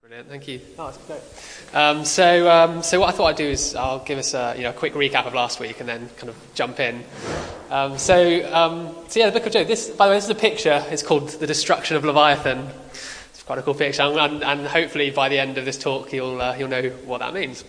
Brilliant, thank you. Oh, that's great. So what I thought I'd do is I'll give us a quick recap of last week and then kind of jump in. So the Book of Job. This, by the way, this is a picture. It's called "The Destruction of Leviathan." It's quite a cool picture, and hopefully by the end of this talk you'll know what that means.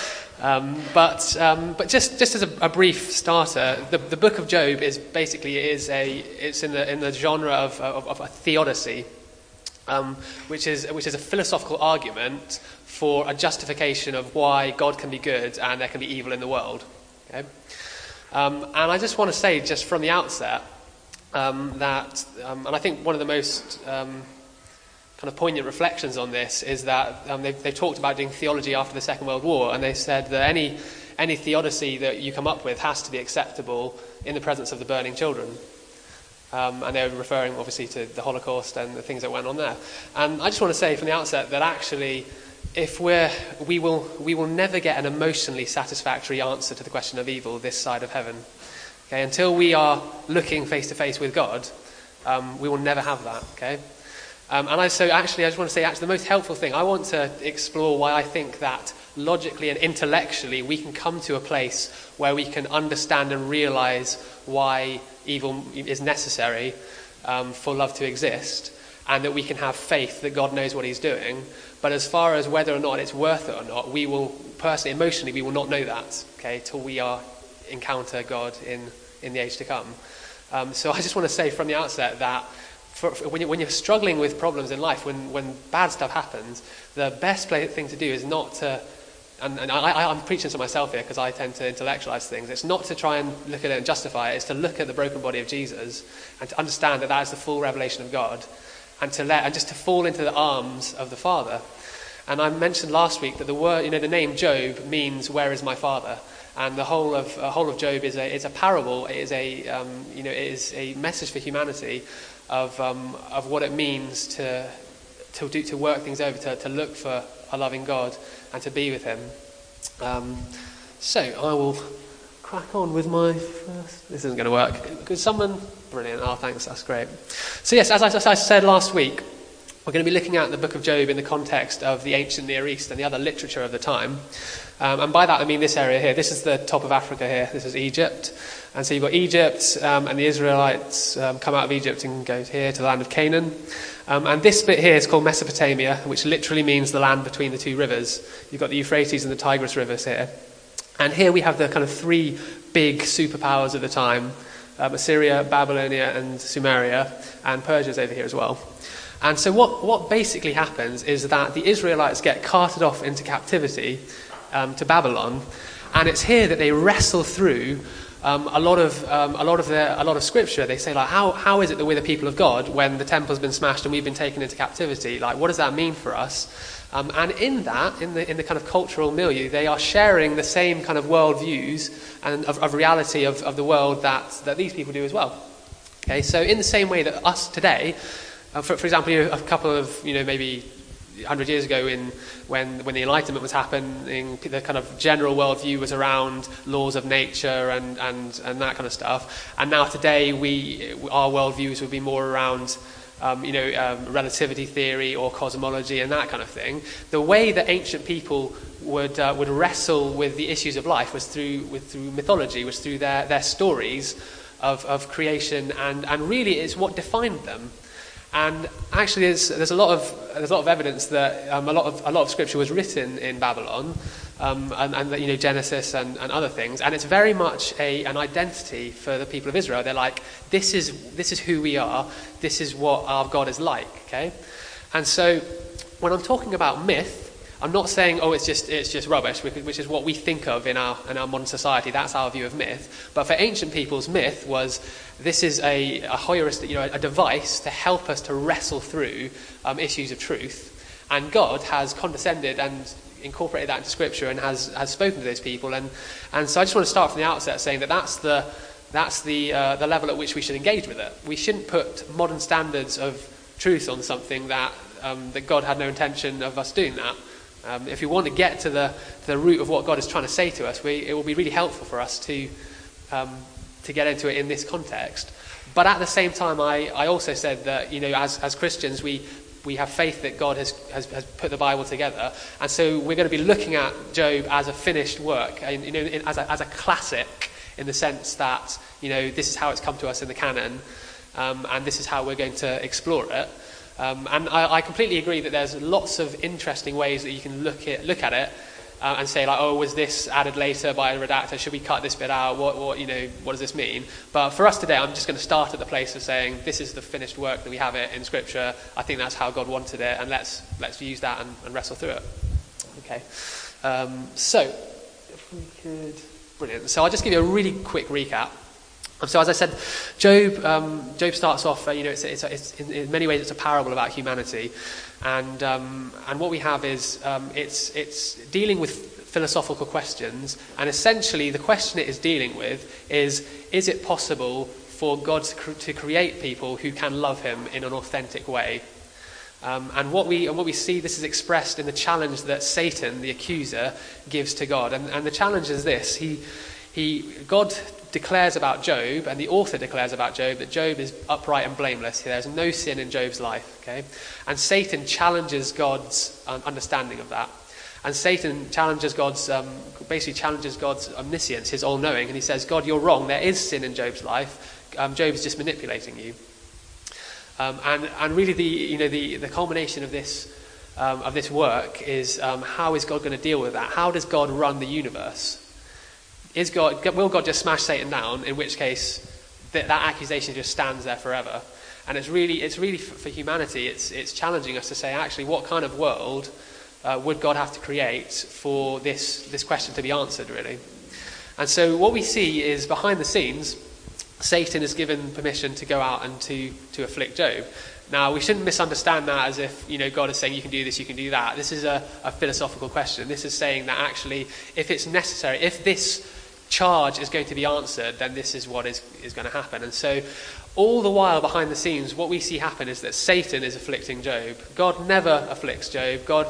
But just as a brief starter, the Book of Job is basically it's in the genre of a theodicy. Which is a philosophical argument for a justification of why God can be good and there can be evil in the world. Okay? And I just want to say, just from the outset, that and I think one of the most kind of poignant reflections on this is that they've talked about doing theology after the Second World War, and they said that any theodicy that you come up with has to be acceptable in the presence of the burning children. And they were referring, obviously, to the Holocaust and the things that went on there. And I just want to say from the outset that actually, if we will never get an emotionally satisfactory answer to the question of evil this side of heaven. Okay, until we are looking face to face with God, we will never have that. Okay, I just want to say, the most helpful thing, I want to explore why I think that logically and intellectually we can come to a place where we can understand and realise why evil is necessary for love to exist, and that we can have faith that God knows what he's doing. But as far as whether or not it's worth it or not, we will personally, emotionally, we will not know that, okay, till we encounter God in the age to come. So I just want to say from the outset that when you're struggling with problems in life, when bad stuff happens, the best thing to do is not to, and I'm preaching to myself here because I tend to intellectualize things. It's not to try and look at it and justify it. It's to look at the broken body of Jesus and to understand that is the full revelation of God, and just to fall into the arms of the Father. And I mentioned last week that the name Job means "Where is my Father?" And the whole of Job is a parable. It is a message for humanity of what it means to work things over, to look for a loving God and to be with him. So I will crack on with my first. This isn't going to work. Could someone? Brilliant. Oh, thanks. That's great. So yes, as I said last week, we're going to be looking at the Book of Job in the context of the ancient Near East and the other literature of the time. And by that I mean this area here. This is the top of Africa here. This is Egypt. And so you've got Egypt, and the Israelites come out of Egypt and go here to the land of Canaan. And this bit here is called Mesopotamia, which literally means the land between the two rivers. You've got the Euphrates and the Tigris rivers here. And here we have the kind of three big superpowers of the time: Assyria, Babylonia, and Sumeria, and Persia's over here as well. And so what basically happens is that the Israelites get carted off into captivity to Babylon, and it's here that they wrestle through a lot of scripture. They say, like, how is it that we're the people of God when the temple's been smashed and we've been taken into captivity? Like, what does that mean for us? And in the kind of cultural milieu, they are sharing the same kind of worldviews and of reality of the world that these people do as well. Okay, so in the same way that us today, for example, a couple of maybe 100 years ago, when the Enlightenment was happening, the kind of general worldview was around laws of nature and that kind of stuff. And now today, our worldviews would be more around relativity theory or cosmology and that kind of thing. The way that ancient people would wrestle with the issues of life was through mythology, was through their stories of creation, and really it's what defined them. And actually, there's a lot of evidence that a lot of scripture was written in Babylon, and Genesis and other things. And it's very much an identity for the people of Israel. They're like, this is who we are. This is what our God is like. Okay, and so when I'm talking about myth, I'm not saying, it's just rubbish, which is what we think of in our modern society. That's our view of myth. But for ancient peoples, myth was, this is a heuristic, a device to help us to wrestle through issues of truth. And God has condescended and incorporated that into Scripture and has spoken to those people. And so I just want to start from the outset saying that's the level at which we should engage with it. We shouldn't put modern standards of truth on something that God had no intention of us doing that. If we want to get to the root of what God is trying to say to us, it will be really helpful for us to get into it in this context. But at the same time, I also said that as Christians we we have faith that God has put the Bible together. And so we're going to be looking at Job as a finished work, and, as a classic, in the sense that, this is how it's come to us in the canon, and this is how we're going to explore it. And I completely agree that there's lots of interesting ways that you can look at it and say, like, oh, was this added later by a redactor? Should we cut this bit out? What does this mean? But for us today, I'm just going to start at the place of saying this is the finished work that we have it in Scripture. I think that's how God wanted it, and let's use that and wrestle through it. Okay. So if we could, brilliant. So I'll just give you a really quick recap. So as I said, Job starts off. It's in many ways it's a parable about humanity, and what we have is it's dealing with philosophical questions, and essentially the question it is dealing with is it possible for God to create people who can love Him in an authentic way? And what we see, this is expressed in the challenge that Satan, the accuser, gives to God, and the challenge is this: God declares about Job, and the author declares about Job, that Job is upright and blameless. There's no sin in Job's life. Okay, and Satan challenges God's understanding of that, and Satan challenges God's omniscience, his all-knowing, and he says, God, you're wrong. There is sin in Job's life. Job's just manipulating you. And really, the culmination of this work is how is God going to deal with that? How does God run the universe? Will God just smash Satan down? In which case, that accusation just stands there forever. And it's really for humanity. It's challenging us to say, actually, what kind of world would God have to create for this question to be answered? Really. And so what we see is behind the scenes, Satan is given permission to go out and to afflict Job. Now, we shouldn't misunderstand that as if, God is saying you can do this, you can do that. This is a philosophical question. This is saying that actually, if it's necessary, if this charge is going to be answered, then this is what is going to happen. And so, all the while behind the scenes, what we see happen is that Satan is afflicting Job. God never afflicts Job. God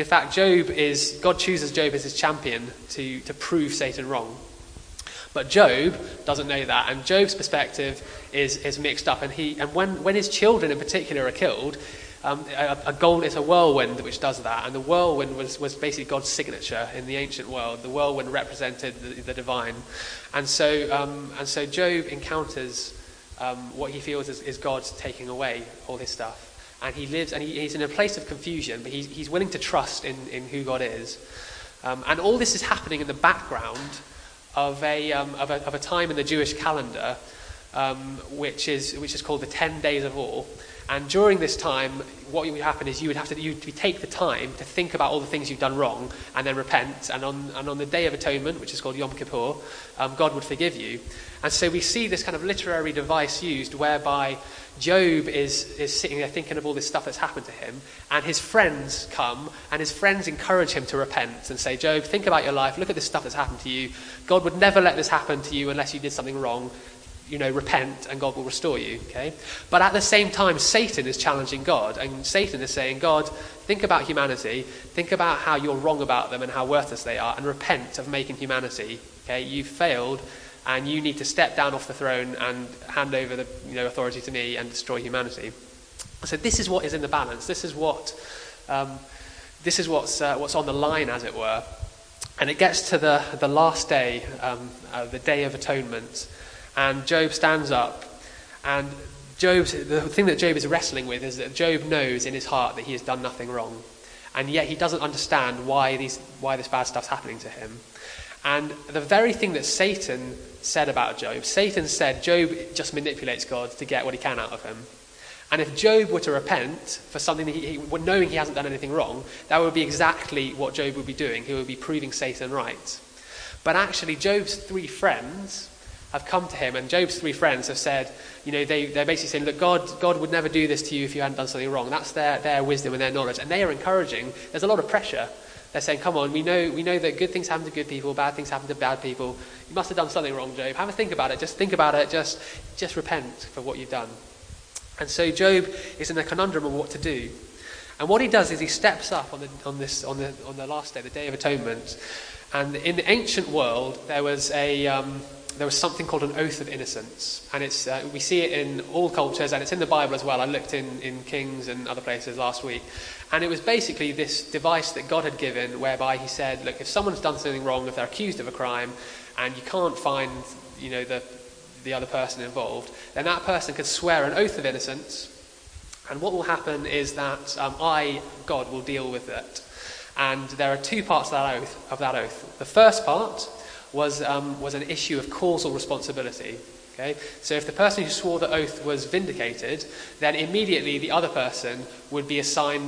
chooses Job as his champion to prove Satan wrong. But Job doesn't know that, and Job's perspective is mixed up. And when his children in particular are killed, it's a whirlwind which does that. And the whirlwind was basically God's signature in the ancient world. The whirlwind represented the divine, and so Job encounters what he feels is God taking away all his stuff, and he lives and he's in a place of confusion, but he's willing to trust in who God is, and all this is happening in the background of a time in the Jewish calendar, which is called the 10 Days of Awe. And during this time, what would happen is you'd take the time to think about all the things you've done wrong and then repent. And on the Day of Atonement, which is called Yom Kippur, God would forgive you. And so we see this kind of literary device used whereby Job is sitting there thinking of all this stuff that's happened to him, and his friends come, and his friends encourage him to repent and say, Job, think about your life, look at this stuff that's happened to you. God would never let this happen to you unless you did something wrong. Repent and God will restore you. Okay? But at the same time, Satan is challenging God, and Satan is saying, God, think about humanity, think about how you're wrong about them and how worthless they are, and repent of making humanity. Okay? You've failed, and you need to step down off the throne and hand over the authority to me and destroy humanity. So this is what is in the balance. This is what's on the line, as it were. And it gets to the last day, the Day of Atonement. And Job stands up, and the thing that Job is wrestling with is that Job knows in his heart that he has done nothing wrong, and yet he doesn't understand why this bad stuff's happening to him. And the very thing that Satan said about Job, Satan said Job just manipulates God to get what he can out of him. And if Job were to repent for something that knowing he hasn't done anything wrong, that would be exactly what Job would be doing. He would be proving Satan right. But actually, Job's 3 friends have come to him, and Job's 3 friends have said, they're basically saying, look, God would never do this to you if you hadn't done something wrong. That's their wisdom and their knowledge, and they are encouraging. There's a lot of pressure. They're saying, come on, we know that good things happen to good people, bad things happen to bad people. You must have done something wrong, Job. Have a think about it. Just think about it. Just repent for what you've done. And so Job is in a conundrum of what to do. And what he does is he steps up on the last day, the Day of Atonement. And in the ancient world, there was there was something called an oath of innocence. And it's we see it in all cultures, and it's in the Bible as well. I looked in Kings and other places last week. And it was basically this device that God had given whereby he said, look, if someone's done something wrong, if they're accused of a crime, and you can't find, the other person involved, then that person can swear an oath of innocence. And what will happen is that I, God, will deal with it. And there are two parts of that oath. The first part was an issue of causal responsibility. Okay, so if the person who swore the oath was vindicated, then immediately the other person would be assigned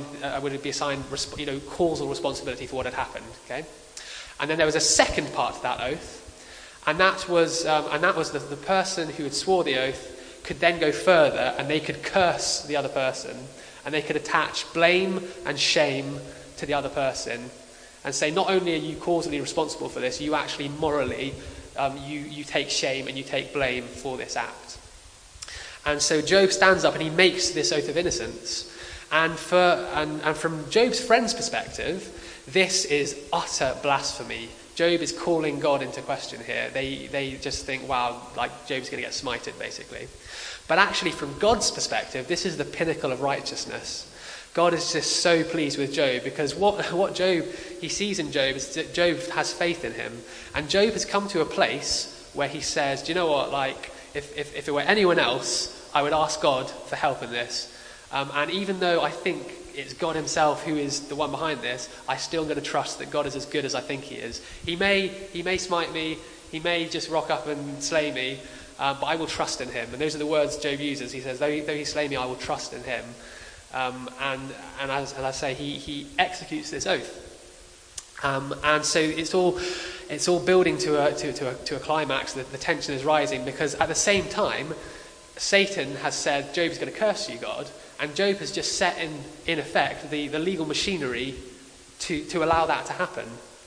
causal responsibility for what had happened. Okay, and then there was a second part to that oath, and that was the person who had swore the oath could then go further, and they could curse the other person, and they could attach blame and shame to the other person, and say not only are you causally responsible for this, you actually morally you take shame and you take blame for this act. And so Job stands up and he makes this oath of innocence. And from Job's friend's perspective, this is utter blasphemy. Job is calling God into question here. They just think, wow, like Job's going to get smited, basically. But actually, from God's perspective, this is the pinnacle of righteousness. God is just so pleased with Job, because what Job, he sees in Job is that Job has faith in him. And Job has come to a place where he says, do you know what, like, if it were anyone else, I would ask God for help in this. And even though I think it's God himself who is the one behind this, I still going to trust that God is as good as I think he is. He may smite me, he may just rock up and slay me, but I will trust in him. And those are the words Job uses. He says, though he slay me, I will trust in him. And as I say, he executes this oath. And so it's all building to a climax. The tension is rising, because at the same time, Satan has said, Job is going to curse you, God. And Job has just set in effect the legal machinery to allow that to happen.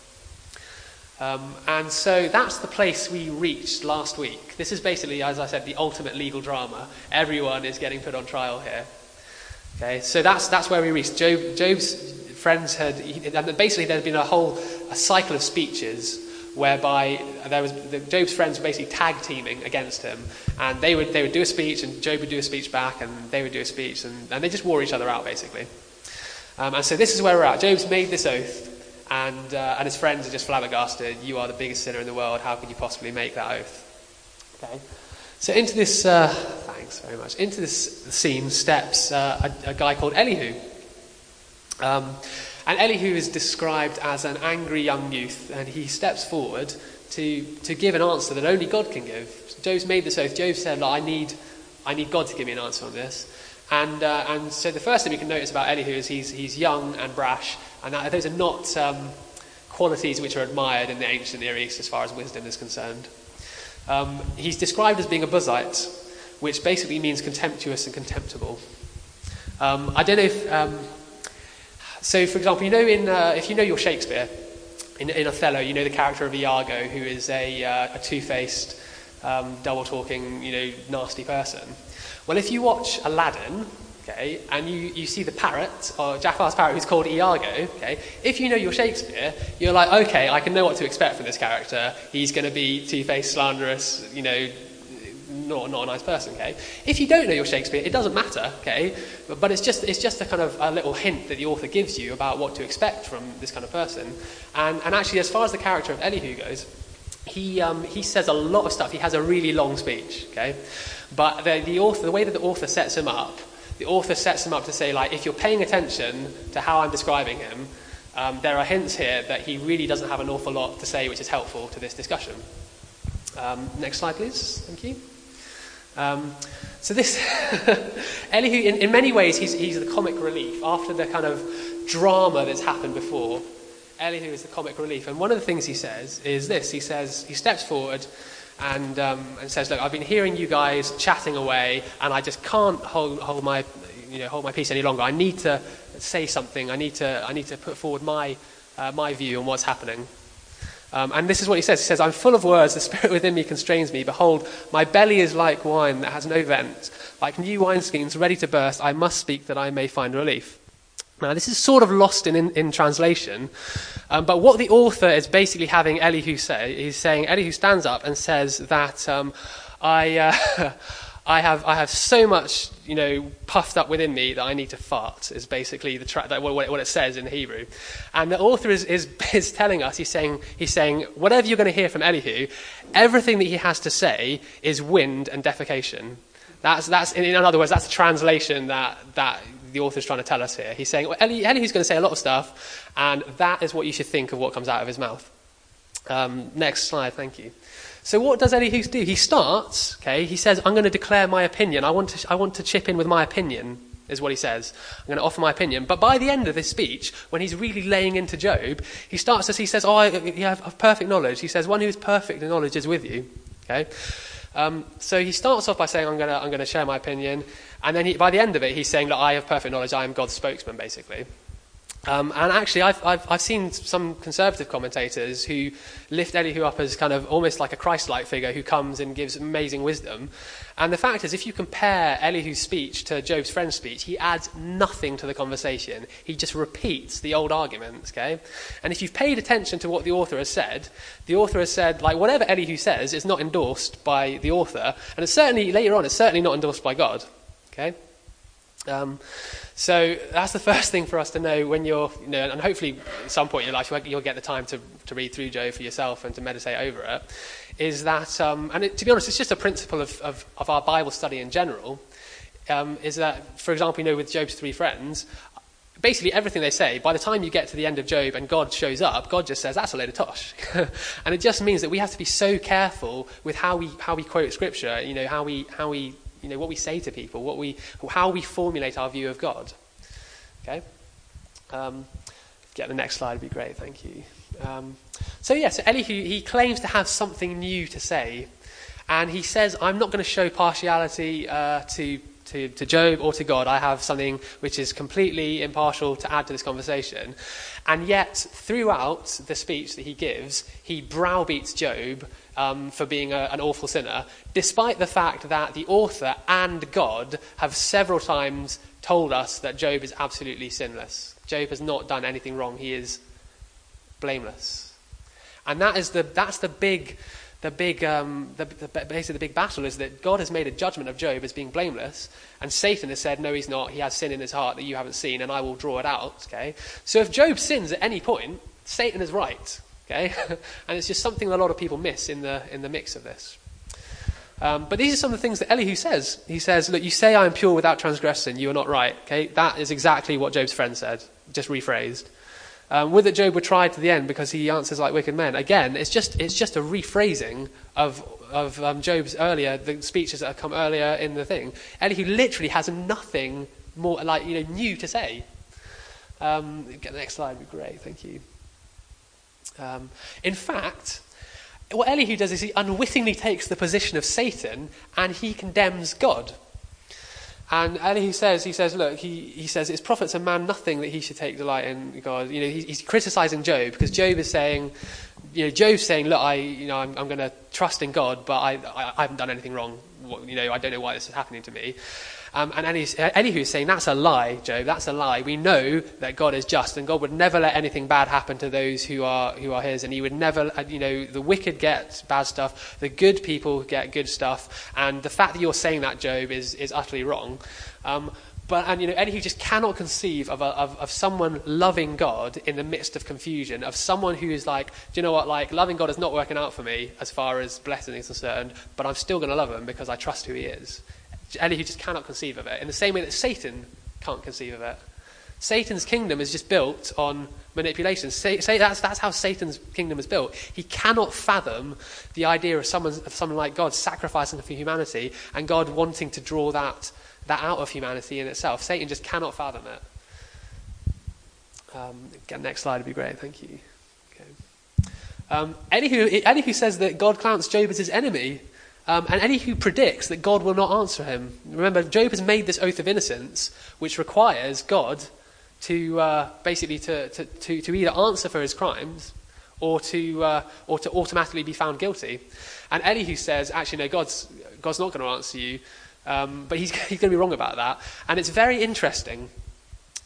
And so that's the place we reached last week. This is basically, as I said, the ultimate legal drama. Everyone is getting put on trial here. Okay, so that's where we reached. Job's friends basically there'd been a cycle of speeches whereby Job's friends were basically tag teaming against him, and they would do a speech, and Job would do a speech back, and they would do a speech, and they just wore each other out, basically. And so this is where we're at. Job's made this oath, and his friends are just flabbergasted. You are the biggest sinner in the world. How could you possibly make that oath? Okay. So into this, thanks very much. Into this scene steps a guy called Elihu. And Elihu is described as an angry young youth, and he steps forward to give an answer that only God can give. Job's made this oath. Job said, I need God to give me an answer on this. And so the first thing we can notice about Elihu is he's young and brash, and those are not qualities which are admired in the ancient Near East as far as wisdom is concerned. He's described as being a Buzite, which basically means contemptuous and contemptible. I don't know if... So, for example, if you know your Shakespeare, in Othello, you know the character of Iago, who is a two-faced, double-talking, nasty person. Well, if you watch Aladdin, okay, and you see the parrot, or Jafar's parrot, who's called Iago, okay, if you know your Shakespeare, you're like, okay, I can know what to expect from this character. He's going to be two-faced, slanderous, not a nice person, okay? If you don't know your Shakespeare, it doesn't matter, okay? But it's just a kind of a little hint that the author gives you about what to expect from this kind of person. And actually, as far as the character of Elihu goes, he says a lot of stuff. He has a really long speech, okay? But the way that the author sets him up, to say, like, if you're paying attention to how I'm describing him, there are hints here that he really doesn't have an awful lot to say which is helpful to this discussion. Next slide, please. Thank you. So this Elihu, in many ways, he's the comic relief after the kind of drama that's happened before. Elihu is the comic relief, and one of the things he says is this. He steps forward and says, "Look, I've been hearing you guys chatting away, and I just can't hold my peace any longer. I need to say something. I need to put forward my view on what's happening." And this is what he says. He says, "I'm full of words, the spirit within me constrains me. Behold, my belly is like wine that has no vent. Like new wineskins ready to burst, I must speak that I may find relief." Now, this is sort of lost in translation, but what the author is basically having Elihu say, he's saying, Elihu stands up and says that I have so much, puffed up within me that I need to fart, is basically what it says in Hebrew. And the author is telling us, he's saying, whatever you're going to hear from Elihu, everything that he has to say is wind and defecation. That's in other words, that's the translation that the author's trying to tell us here. He's saying, well, Elihu's going to say a lot of stuff, and that is what you should think of what comes out of his mouth. Next slide, thank you. So what does Elihu do? He starts, he says, I'm going to declare my opinion. I want to chip in with my opinion, is what he says. I'm going to offer my opinion. But by the end of this speech, when he's really laying into Job, he says, you have perfect knowledge. He says, one who is perfect in knowledge is with you. So he starts off by saying, I'm going to share my opinion. And then by the end of it, he's saying that I have perfect knowledge. I am God's spokesman, basically. And actually, I've seen some conservative commentators who lift Elihu up as kind of almost like a Christ-like figure who comes and gives amazing wisdom. And the fact is, if you compare Elihu's speech to Job's friend's speech, he adds nothing to the conversation. He just repeats the old arguments, And if you've paid attention to what the author has said, like, whatever Elihu says is not endorsed by the author, and it's certainly, later on, it's certainly not endorsed by God, So that's the first thing for us to know when you're, and hopefully at some point in your life you'll get the time to read through Job for yourself and to meditate over it, is that, to be honest, it's just a principle of our Bible study in general, is that, for example, with Job's three friends, basically everything they say, by the time you get to the end of Job and God shows up, God just says, that's a load of tosh. And it just means that we have to be so careful with how we quote Scripture, how we what we say to people, how we formulate our view of God. Get the next slide would be great, thank you. So Elihu, he claims to have something new to say, and he says, I'm not going to show partiality to Job or to God. I have something which is completely impartial to add to this conversation. And yet, throughout the speech that he gives, he browbeats Job for being an awful sinner, despite the fact that the author and God have several times told us that Job is absolutely sinless. Job has not done anything wrong. He is blameless. And that's the big battle, is that God has made a judgment of Job as being blameless, and Satan has said, no, he's not. He has sin in his heart that you haven't seen, and I will draw it out. So if Job sins at any point, Satan is right. And it's just something a lot of people miss in the mix of this. But these are some of the things that Elihu says. He says, look, you say I am pure without transgressing. You are not right. That is exactly what Job's friend said, just rephrased. Would that Job were tried to the end because he answers like wicked men. Again, it's just a rephrasing of Job's the speeches that have come earlier in the thing. Elihu literally has nothing more new to say. Get the next slide would be great, thank you. In fact, what Elihu does is he unwittingly takes the position of Satan and he condemns God. And Elihu says, look, he says, it's profits a man nothing that he should take delight in God. He's criticizing Job because Job is saying, Job's saying, look, I'm going to trust in God, but I haven't done anything wrong. I don't know why this is happening to me. And Elihu is saying, that's a lie, Job, that's a lie. We know that God is just, and God would never let anything bad happen to those who are his, and he would never, the wicked get bad stuff, the good people get good stuff, and the fact that you're saying that, Job, is utterly wrong. But Elihu just cannot conceive of someone loving God in the midst of confusion, of someone who is like, do you know what, like, loving God is not working out for me as far as blessing is concerned, but I'm still going to love him because I trust who he is. Elihu just cannot conceive of it, in the same way that Satan can't conceive of it. Satan's kingdom is just built on manipulation. That's how Satan's kingdom is built. He cannot fathom the idea of someone like God sacrificing for humanity and God wanting to draw that out of humanity in itself. Satan just cannot fathom it. Get the next slide would be great, thank you. Elihu says that God counts Job as his enemy. And Elihu predicts that God will not answer him. Remember, Job has made this oath of innocence, which requires God to basically to either answer for his crimes or to automatically be found guilty. And Elihu says, actually, no, God's not going to answer you, but he's going to be wrong about that. And it's very interesting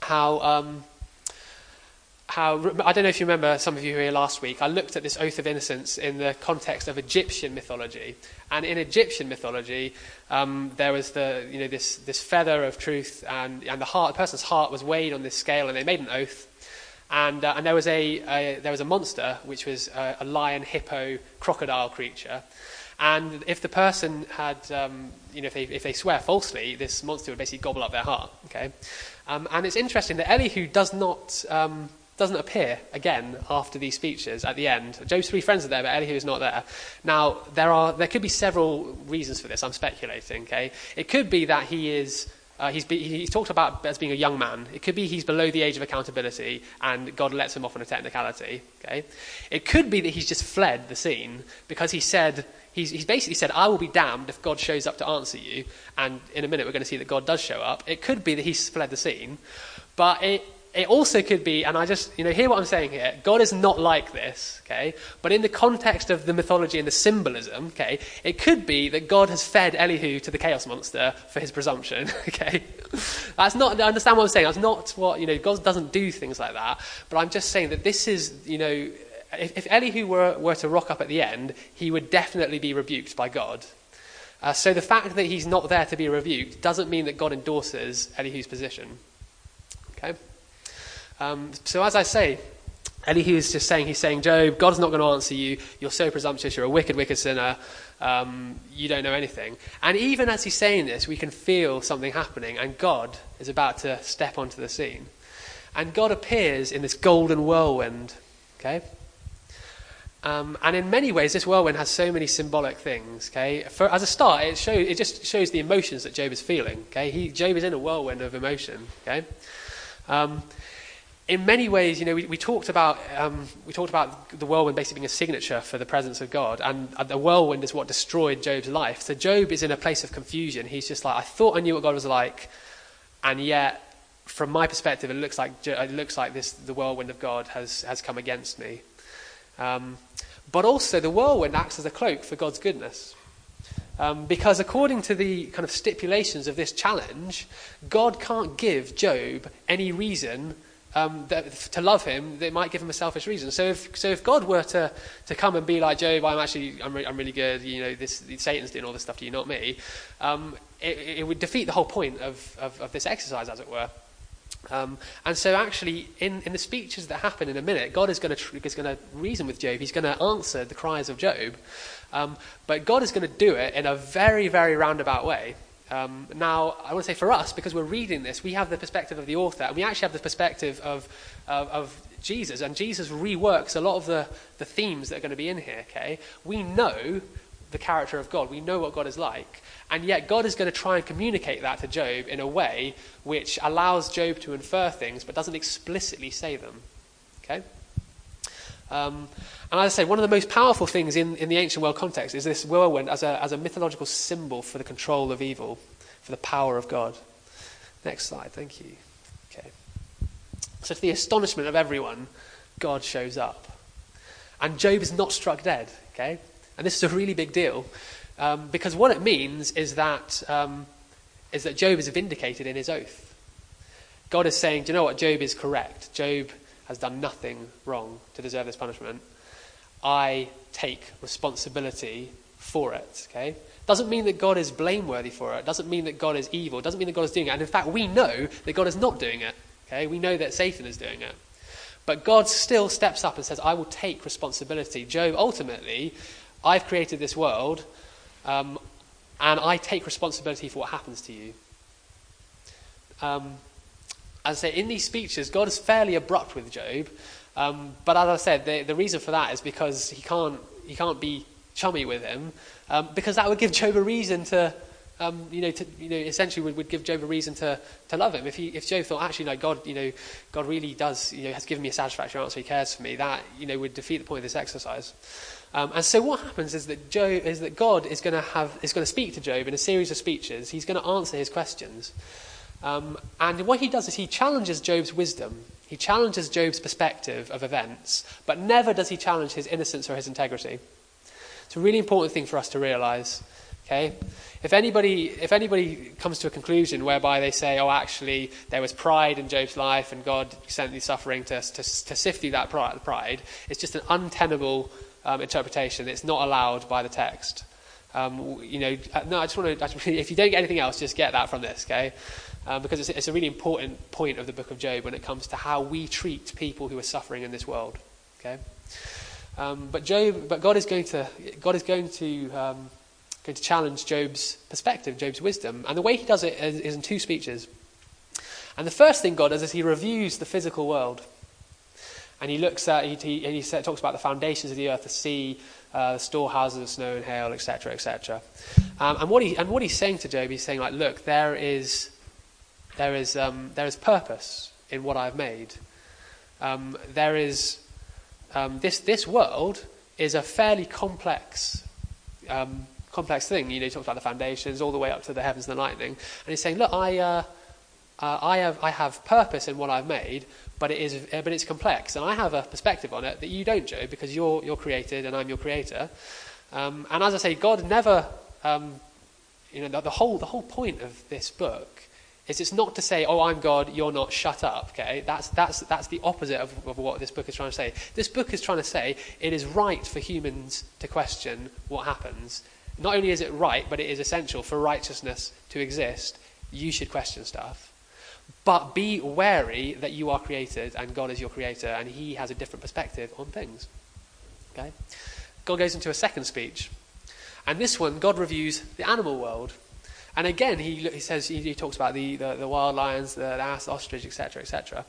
how I don't know if you remember, some of you who were here last week, I looked at this oath of innocence in the context of Egyptian mythology. And in Egyptian mythology, there was this feather of truth, and the person's heart was weighed on this scale, and they made an oath. And there was a monster, which was a lion, hippo, crocodile creature. And if the person had, if they swear falsely, this monster would basically gobble up their heart. Okay, and it's interesting that Elihu doesn't appear again after these speeches at the end. Job's three friends are there, but Elihu is not there. Now, there could be several reasons for this. I'm speculating. Okay, it could be that he's talked about as being a young man. It could be he's below the age of accountability, and God lets him off on a technicality. Okay, it could be that he's just fled the scene because he's basically said, "I will be damned if God shows up to answer you." And in a minute, we're going to see that God does show up. It could be that he's fled the scene, but it also could be, and I just, hear what I'm saying here, God is not like this, okay? But in the context of the mythology and the symbolism, okay, it could be that God has fed Elihu to the chaos monster for his presumption, okay? That's not, I understand what I'm saying, that's not what, God doesn't do things like that, but I'm just saying that this is, if Elihu were to rock up at the end, he would definitely be rebuked by God. So the fact that he's not there to be rebuked doesn't mean that God endorses Elihu's position, okay? So as I say, Elihu is just saying, Job, God's not going to answer you. You're so presumptuous. You're a wicked, wicked sinner. You don't know anything. And even as he's saying this, we can feel something happening, and God is about to step onto the scene. And God appears in this golden whirlwind. Okay? And in many ways, this whirlwind has so many symbolic things. Okay? As a start, it just shows the emotions that Job is feeling. Okay? Job is in a whirlwind of emotion. Okay? In many ways, we talked about the whirlwind basically being a signature for the presence of God, and the whirlwind is what destroyed Job's life. So Job is in a place of confusion. He's just like, I thought I knew what God was like, and yet, from my perspective, it looks like the whirlwind of God has come against me. But also, the whirlwind acts as a cloak for God's goodness. Because according to the kind of stipulations of this challenge, God can't give Job any reason to love him that might give him a selfish reason. So if God were to come and be like, Job, I'm really good, Satan's doing all this stuff to you, not me, it would defeat the whole point of this exercise, as it were. And so actually, in the speeches that happen in a minute, God is going to reason with Job. He's going to answer the cries of Job. But God is going to do it in a very, very roundabout way. Now, I want to say for us, because we're reading this, we have the perspective of the author, and we actually have the perspective of Jesus, and Jesus reworks a lot of the themes that are going to be in here, okay? We know the character of God, we know what God is like, and yet God is going to try and communicate that to Job in a way which allows Job to infer things, but doesn't explicitly say them, okay? And as I say, one of the most powerful things in the ancient world context is this whirlwind as a mythological symbol for the control of evil, for the power of God. Next slide, thank you. Okay. So to the astonishment of everyone, God shows up. And Job is not struck dead, okay? And this is a really big deal, because what it means is that Job is vindicated in his oath. God is saying, do you know what? Job is correct. Job has done nothing wrong to deserve this punishment. I take responsibility for it, okay? Doesn't mean that God is blameworthy for it. Doesn't mean that God is evil. Doesn't mean that God is doing it. And in fact, we know that God is not doing it, okay? We know that Satan is doing it. But God still steps up and says, I will take responsibility. Job, ultimately, I've created this world, and I take responsibility for what happens to you. As I say, in these speeches, God is fairly abrupt with Job, but as I said, the reason for that is because he can't be chummy with him, because that would give Job a reason to, essentially would give Job a reason to love him. If Job thought, actually, no, God really does, has given me a satisfactory answer, he cares for me, that, would defeat the point of this exercise. And so what happens is that God is going to speak to Job in a series of speeches. He's going to answer his questions. And what he does is he challenges Job's wisdom. He challenges Job's perspective of events, but never does he challenge his innocence or his integrity. It's a really important thing for us to realise. Okay? If anybody comes to a conclusion whereby they say, oh, actually, there was pride in Job's life and God sent the suffering to sift through that pride, it's just an untenable interpretation. It's not allowed by the text. No, I just want to, if you don't get anything else, just get that from this, okay? Because it's a really important point of the book of Job when it comes to how we treat people who are suffering in this world, okay? But God is going to challenge Job's perspective, Job's wisdom, and the way he does it is in two speeches. And the first thing God does is he reviews the physical world, and he looks at talks about the foundations of the earth, the sea, the storehouses of snow and hail, etc., etc. And what he's saying to Job, he's saying, like, look, there is purpose in what I've made. This world is a fairly complex thing. He talks about the foundations all the way up to the heavens and the lightning, and he's saying, look, I have purpose in what I've made, but it's complex, and I have a perspective on it that you don't, Job, because you're created and I'm your creator. And as I say, God never, the whole point of this book is it's not to say, oh, I'm God, you're not, shut up. Okay, that's the opposite of what this book is trying to say. This book is trying to say it is right for humans to question what happens. Not only is it right, but it is essential for righteousness to exist. You should question stuff. But be wary that you are created and God is your creator and he has a different perspective on things. Okay? God goes into a second speech. And this one, God reviews the animal world. And again, he talks about the wild lions, the ass, the ostrich, etc., etc.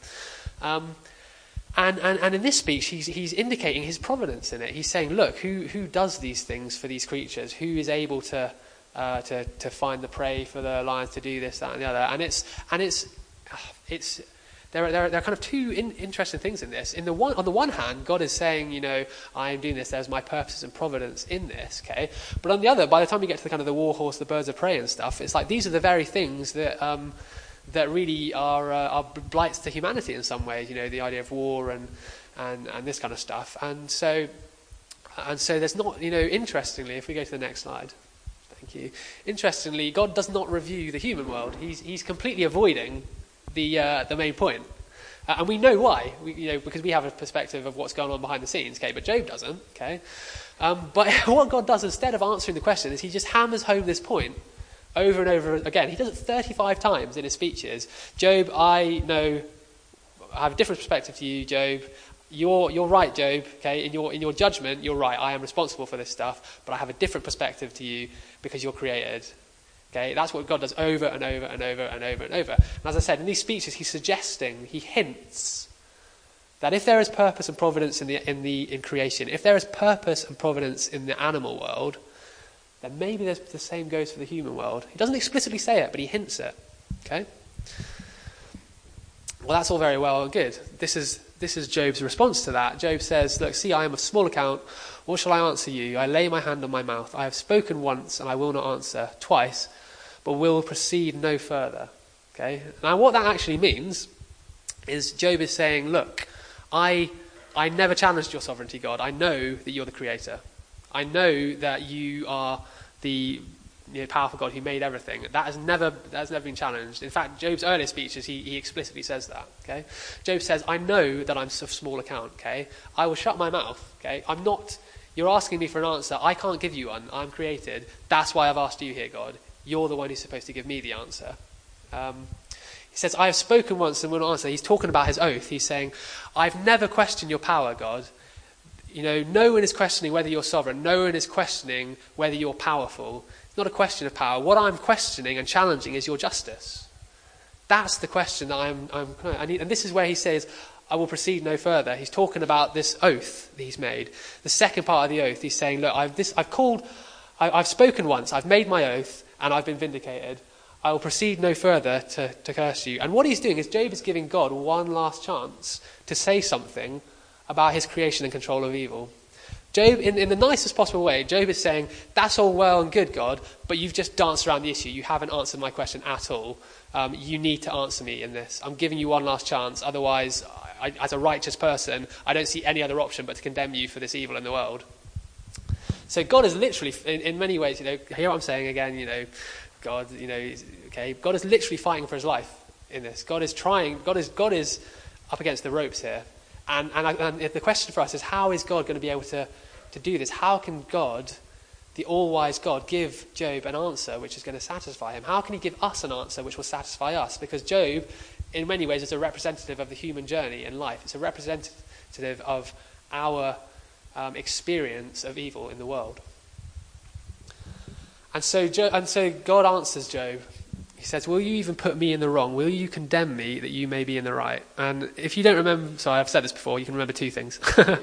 And in this speech, he's indicating his providence in it. He's saying, look, who does these things for these creatures? Who is able to find the prey for the lions, to do this, that, and the other? There are kind of two interesting things in this. On the one hand, God is saying, I am doing this. There's my purposes and providence in this. Okay, but on the other, by the time you get to the kind of the war horse, the birds of prey and stuff, it's like these are the very things that really are blights to humanity in some ways. The idea of war and this kind of stuff. And so there's not. Interestingly, if we go to the next slide. Thank you. Interestingly, God does not review the human world. He's completely avoiding the main point, and we know why. Because we have a perspective of what's going on behind the scenes. Okay, but Job doesn't. Okay, but what God does instead of answering the question is he just hammers home this point over and over again. He does it 35 times in his speeches. Job, I have a different perspective to you, Job. You're right, Job. Okay, in your judgment, you're right. I am responsible for this stuff, but I have a different perspective to you because you're created. Okay, that's what God does over and over and over and over and over. And as I said, in these speeches, he hints that if there is purpose and providence in creation, if there is purpose and providence in the animal world, then maybe the same goes for the human world. He doesn't explicitly say it, but he hints it. Okay. Well, that's all very well and good. This is Job's response to that. Job says, look, see, I am of small account. What shall I answer you? I lay my hand on my mouth. I have spoken once, and I will not answer. Twice, but will proceed no further. Okay. Now, what that actually means is Job is saying, look, I never challenged your sovereignty, God. I know that you're the creator. I know that you are the powerful God who made everything. That has never been challenged. In fact, Job's earlier speeches, he explicitly says that. Okay, Job says, I know that I'm of small account. Okay, I will shut my mouth. Okay, I'm not. You're asking me for an answer. I can't give you one. I'm created. That's why I've asked you here, God. You're the one who's supposed to give me the answer. He says, I have spoken once and will not answer. He's talking about his oath. He's saying, I've never questioned your power, God. No one is questioning whether you're sovereign. No one is questioning whether you're powerful. It's not a question of power. What I'm questioning and challenging is your justice. That's the question that and this is where he says, I will proceed no further. He's talking about this oath that he's made. The second part of the oath, he's saying, look, I've spoken once. I've made my oath, and I've been vindicated. I will proceed no further to curse you. And what he's doing is Job is giving God one last chance to say something about his creation and control of evil. Job, in the nicest possible way, Job is saying, that's all well and good, God, but you've just danced around the issue. You haven't answered my question at all. You need to answer me in this. I'm giving you one last chance. Otherwise, as a righteous person, I don't see any other option but to condemn you for this evil in the world. So God is literally, in many ways, hear what I'm saying again, God, God is literally fighting for his life in this. God is trying, God is up against the ropes here. And the question for us is, how is God going to be able to do this? How can God, the all-wise God, give Job an answer which is going to satisfy him? How can he give us an answer which will satisfy us? Because Job, in many ways, is a representative of the human journey in life. It's a representative of our experience of evil in the world. And so God answers Job. He says, will you even put me in the wrong? Will you condemn me that you may be in the right? And if you don't remember, sorry, I've said this before, you can remember two things.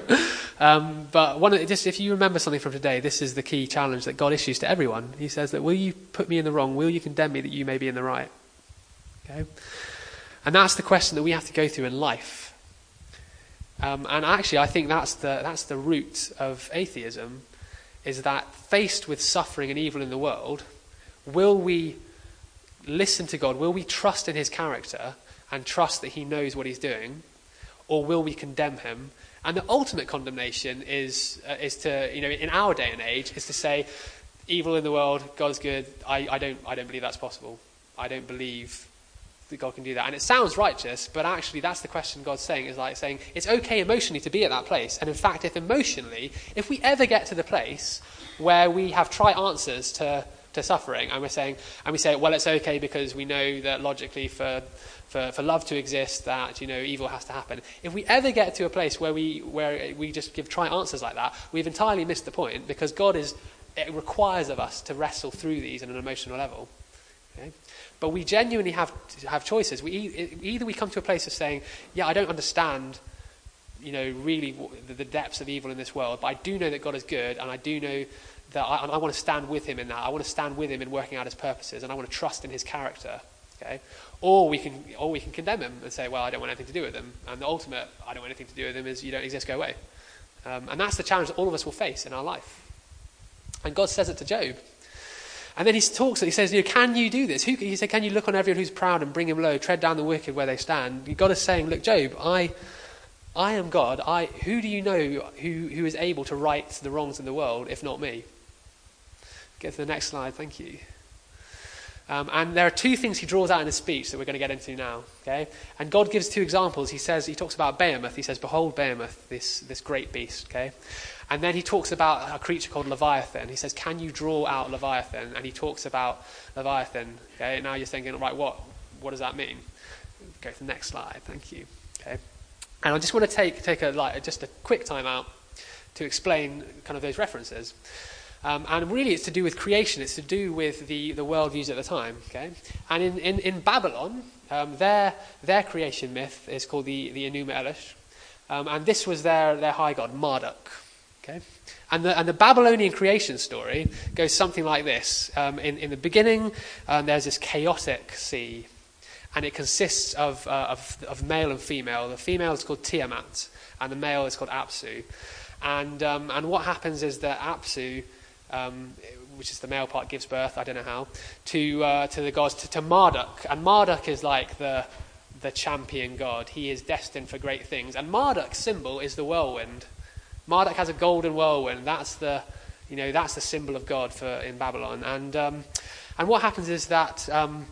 But if you remember something from today, this is the key challenge that God issues to everyone. He says that, will you put me in the wrong? Will you condemn me that you may be in the right? Okay? And that's the question that we have to go through in life. And actually, I think that's the root of atheism, is that faced with suffering and evil in the world, will we listen to God? Will we trust in his character and trust that he knows what he's doing? Or will we condemn him? And the ultimate condemnation is to, in our day and age, is to say, evil in the world, God's good. I don't believe that's possible. I don't believe that God can do that. And it sounds righteous, but actually that's the question God's saying, is like saying it's okay emotionally to be at that place. And in fact, if we ever get to the place where we have tried answers to suffering, and we say, well, it's okay because we know that logically for love to exist, that evil has to happen. If we ever get to a place where we just give try answers like that, we've entirely missed the point, because it requires of us to wrestle through these on an emotional level. Okay? But we genuinely have choices. Either we come to a place of saying, yeah, I don't understand, really the depths of evil in this world, but I do know that God is good, and I do know that I want to stand with him in that. I want to stand with him in working out his purposes, and I want to trust in his character. Okay? Or we can condemn him and say, well, I don't want anything to do with him. And the ultimate, I don't want anything to do with him, is you don't exist, go away. And that's the challenge that all of us will face in our life. And God says it to Job. And then he says, can you do this? He said, can you look on everyone who's proud and bring him low, tread down the wicked where they stand? God is saying, look, Job, I am God. Who do you know who is able to right the wrongs in the world, if not me? Get to the next slide, thank you. And there are two things he draws out in his speech that we're going to get into now. Okay? And God gives two examples. He talks about Behemoth. He says, behold Behemoth, this great beast. Okay? And then he talks about a creature called Leviathan. He says, can you draw out Leviathan? And he talks about Leviathan. Okay? Now you're thinking, right, what does that mean? Go to the next slide, thank you. Okay? And I just want to take just a quick time out to explain kind of those references. And really it's to do with creation. It's to do with the worldviews at the time. Okay? And in Babylon, their creation myth is called the Enuma Elish. And this was their high god, Marduk. Okay? And the Babylonian creation story goes something like this. In the beginning, there's this chaotic sea. And it consists of male and female. The female is called Tiamat, and the male is called Apsu. And what happens is that Apsu, which is the male part, gives birth, I don't know how, to the gods, to Marduk. And Marduk is like the champion god. He is destined for great things. And Marduk's symbol is the whirlwind. Marduk has a golden whirlwind. That's the symbol of God in Babylon. And what happens is that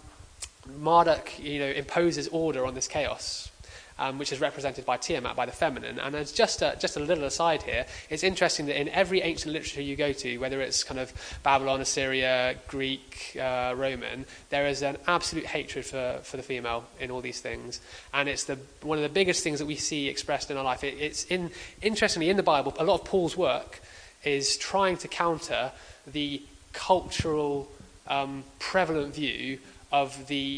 Marduk, imposes order on this chaos, which is represented by Tiamat, by the feminine. And as just a little aside here, it's interesting that in every ancient literature you go to, whether it's kind of Babylon, Assyria, Greek, Roman, there is an absolute hatred for the female in all these things. And it's one of the biggest things that we see expressed in our life. Interestingly, in the Bible, a lot of Paul's work is trying to counter the cultural prevalent view of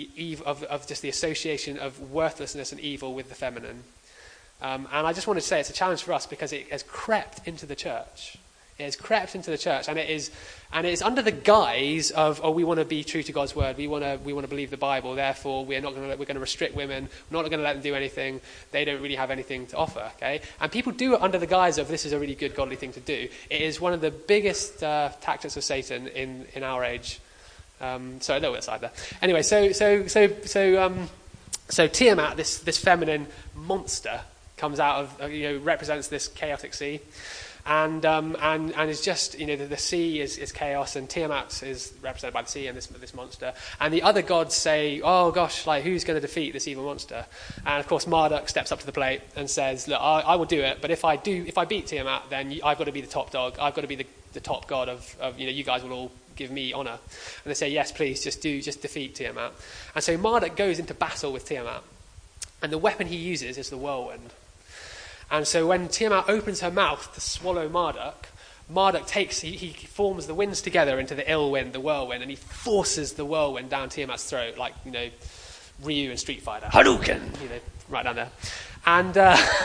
just the association of worthlessness and evil with the feminine. And I just want to say it's a challenge for us because it has crept into the church. It has crept into the church, and it is under the guise of, we want to be true to God's word. We want to believe the Bible. Therefore, we're going to restrict women. We're not going to let them do anything. They don't really have anything to offer. Okay, and people do it under the guise of this is a really good godly thing to do. It is one of the biggest tactics of Satan in our age. So a little bit aside there. Anyway, so Tiamat, this feminine monster, comes out of, represents this chaotic sea. And is just, the sea is chaos, and Tiamat is represented by the sea and this monster. And the other gods say, oh gosh, who's going to defeat this evil monster? And of course Marduk steps up to the plate and says, look, I will do it, but if I beat Tiamat, then I've got to be the top dog. I've got to be the top god of you guys will all give me honor. And they say, yes, please, just defeat Tiamat. And so Marduk goes into battle with Tiamat, and the weapon he uses is the whirlwind. And so when Tiamat opens her mouth to swallow Marduk, he forms the winds together into the ill wind, the whirlwind, and he forces the whirlwind down Tiamat's throat, like, Ryu in Street Fighter. Hadouken! Right down there. And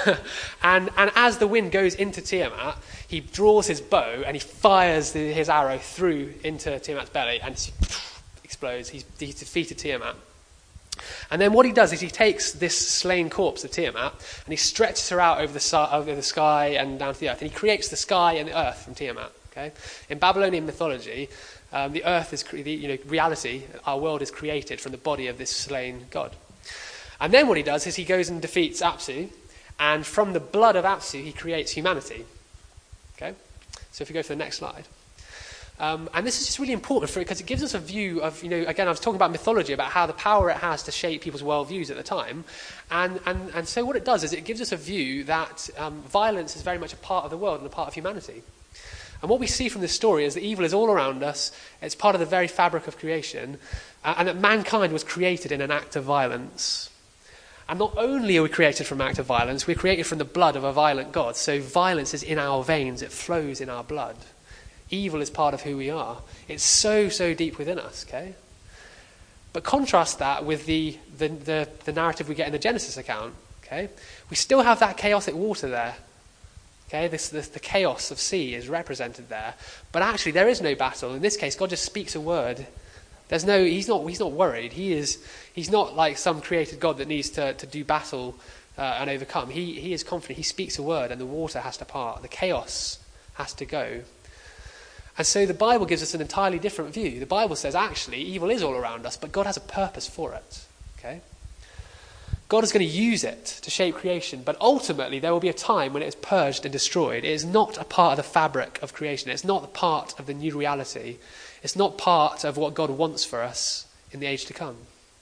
as the wind goes into Tiamat, he draws his bow and he fires his arrow through into Tiamat's belly, and it explodes. He's defeated Tiamat. And then what he does is he takes this slain corpse of Tiamat and he stretches her out over the sky and down to the earth. And he creates the sky and the earth from Tiamat. Okay? In Babylonian mythology, the earth is reality. Our world is created from the body of this slain god. And then what he does is he goes and defeats Apsu, and from the blood of Apsu he creates humanity. Okay? So if you go to the next slide. And this is just really important because it gives us a view of, again, I was talking about mythology, about how the power it has to shape people's worldviews at the time. And so what it does is it gives us a view that violence is very much a part of the world and a part of humanity. And what we see from this story is that evil is all around us, it's part of the very fabric of creation, and that mankind was created in an act of violence. And not only are we created from an act of violence, we're created from the blood of a violent God. So violence is in our veins, it flows in our blood. Evil is part of who we are. It's so, so deep within us, okay? But contrast that with the narrative we get in the Genesis account, okay? We still have that chaotic water there, okay? The chaos of sea is represented there. But actually there is no battle. In this case, God just speaks a word. He's not worried. He's not like some created God that needs to do battle and overcome. He is confident. He speaks a word and the water has to part. The chaos has to go. And so the Bible gives us an entirely different view. The Bible says, actually, evil is all around us, but God has a purpose for it. Okay? God is going to use it to shape creation, but ultimately there will be a time when it is purged and destroyed. It is not a part of the fabric of creation. It's not a part of the new reality. It's not part of what God wants for us in the age to come.